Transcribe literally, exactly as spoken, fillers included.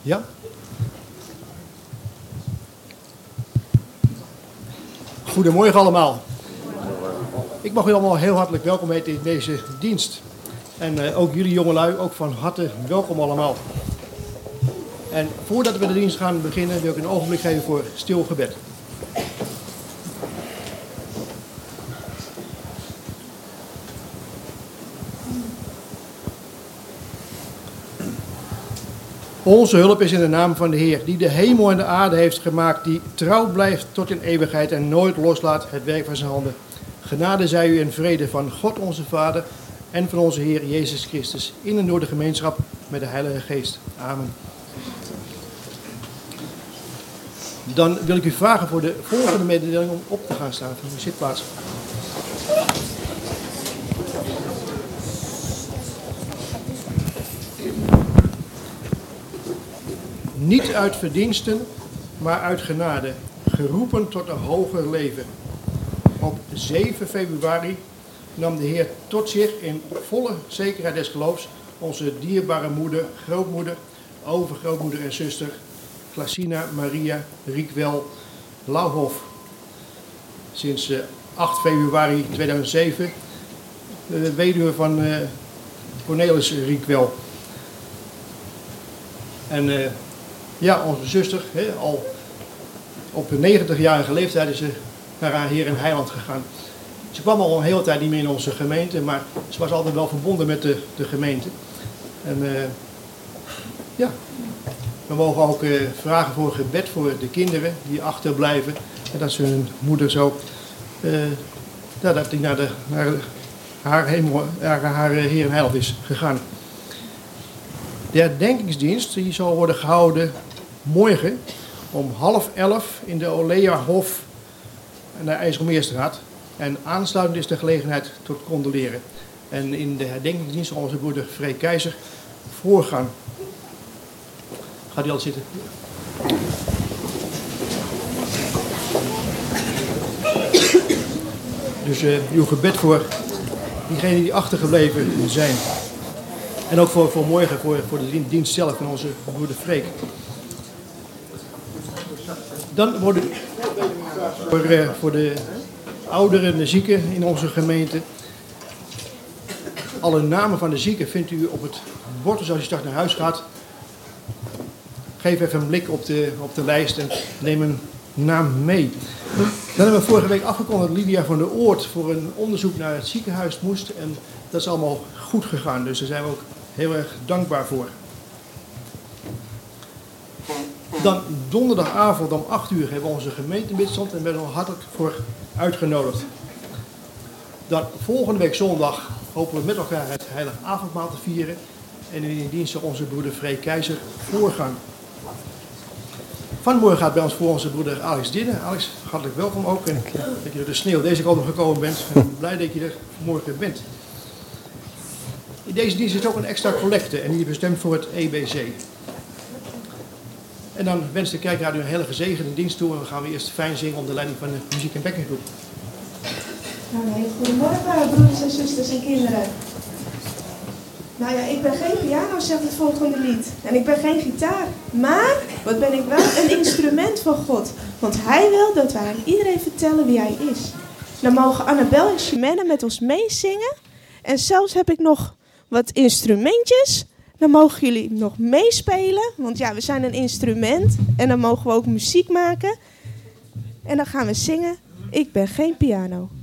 Ja? Goedemorgen allemaal. Ik mag u allemaal heel hartelijk welkom heten in deze dienst. En uh, ook jullie jongelui, ook van harte welkom allemaal. En voordat we de dienst gaan beginnen, wil ik een ogenblik geven voor stil gebed. Onze hulp is in de naam van de Heer, die de hemel en de aarde heeft gemaakt, die trouw blijft tot in eeuwigheid en nooit loslaat het werk van zijn handen. Genade zij u en vrede van God onze Vader en van onze Heer Jezus Christus, in en door de gemeenschap met de Heilige Geest. Amen. Dan wil ik u vragen voor de volgende mededeling om op te gaan staan van uw zitplaats. Niet uit verdiensten, maar uit genade, geroepen tot een hoger leven. Op zeven februari nam de Heer tot zich in volle zekerheid des geloofs onze dierbare moeder, grootmoeder, overgrootmoeder en zuster, Glacina Maria Riekwel Lauwhof. Sinds uh, acht februari tweeduizend zeven, de weduwe van uh, Cornelis Riekwel. En uh, ja, onze zuster, he, al op een negentigjarige leeftijd is ze naar haar Heer en Heiland gegaan. Ze kwam al een hele tijd niet meer in onze gemeente, maar ze was altijd wel verbonden met de, de gemeente. En uh, ja, we mogen ook uh, vragen voor gebed voor de kinderen die achterblijven. En dat ze hun moeder zo, uh, ja, dat die naar, de, naar haar, hemel, naar haar Heer en Heiland is gegaan. De herdenkingsdienst die zal worden gehouden morgen om half elf in de Oleahof aan de IJsselmeerstraat. En aansluitend is de gelegenheid tot condoleren. En in de herdenkingsdienst zal onze broeder Freek Keizer voorgaan. Gaat u al zitten? Dus uh, uw gebed voor diegenen die achtergebleven zijn. En ook voor, voor morgen, voor, voor de dienst zelf van onze broeder Freek. Dan worden voor, uh, voor de ouderen en de zieken in onze gemeente. Alle namen van de zieken vindt u op het bord, dus als je straks naar huis gaat. Geef even een blik op de, op de lijst en neem een naam mee. Dan hebben we vorige week afgekondigd dat Lydia van der Oort voor een onderzoek naar het ziekenhuis moest. En dat is allemaal goed gegaan, dus daar zijn we ook heel erg dankbaar voor. Dan donderdagavond om acht uur hebben we onze gemeentebidstand en ben er hartelijk voor uitgenodigd. Dan volgende week zondag hopen we met elkaar het heilige avondmaal te vieren. En in die dienst zal onze broeder Freek Keizer voorgaan. Vanmorgen gaat bij ons voor onze broeder Alex Dinnen. Alex, hartelijk welkom ook. En dat je door de sneeuw deze kant op gekomen bent. En blij dat je er vanmorgen bent. In deze dienst is ook een extra collecte en die is bestemd voor het E B C. En dan wens de kerkradio een hele gezegende dienst toe. En dan gaan we eerst fijn zingen onder leiding van de muziek- en bekkengroep. Nou, nee, goedemorgen broeders en zusters en kinderen. Nou ja, ik ben geen piano, zegt het volgende lied. En ik ben geen gitaar. Maar, wat ben ik wel? Een instrument van God. Want Hij wil dat wij aan iedereen vertellen wie Hij is. Dan mogen Annabel en Chimène met ons meezingen. En zelfs heb ik nog wat instrumentjes. Dan mogen jullie nog meespelen. Want ja, we zijn een instrument. En dan mogen we ook muziek maken. En dan gaan we zingen. Ik ben geen piano.